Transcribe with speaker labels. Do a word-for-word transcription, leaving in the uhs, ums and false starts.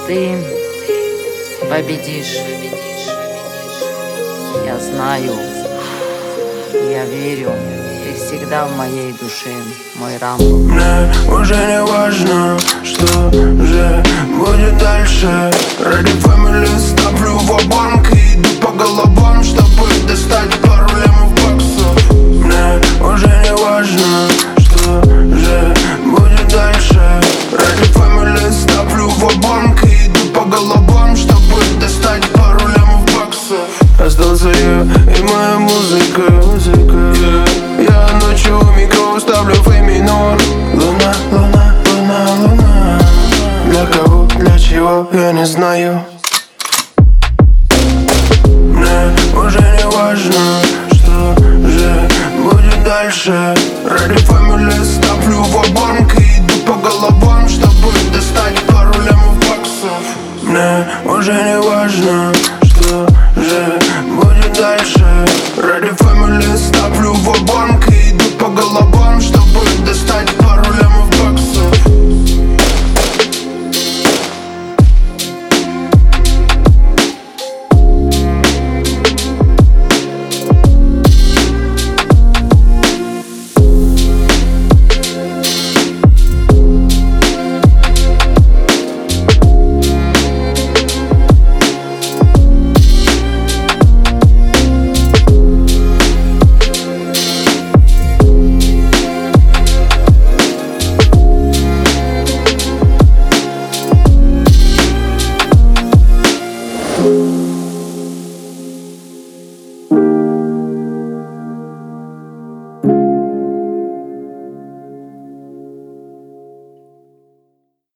Speaker 1: Ты победишь. Я знаю, я верю. Ты всегда в моей душе, мой Рамбо.
Speaker 2: Мне уже не важно, что же будет дальше. Ради фэмили ставлю ва-банк и иду по головам, чтобы достать пару лямов баксов. Мне уже не важно, что же будет дальше. Ради фэмили ставлю ва-банк и иду по головам, чтобы достать пару лямов баксов. Остался я и моя музыка, музыка. Yeah. Я ночью у микро ставлю фей минор. Луна, луна, луна, луна. Для кого, для чего, я не знаю. Мне уже не важно, что же будет дальше. Ради фэмили ставлю ва-банк и иду по головам, чтобы достать пару лямов баксов. Мне уже не важно, что же будет дальше. Ради фэмили ставлю ва-банк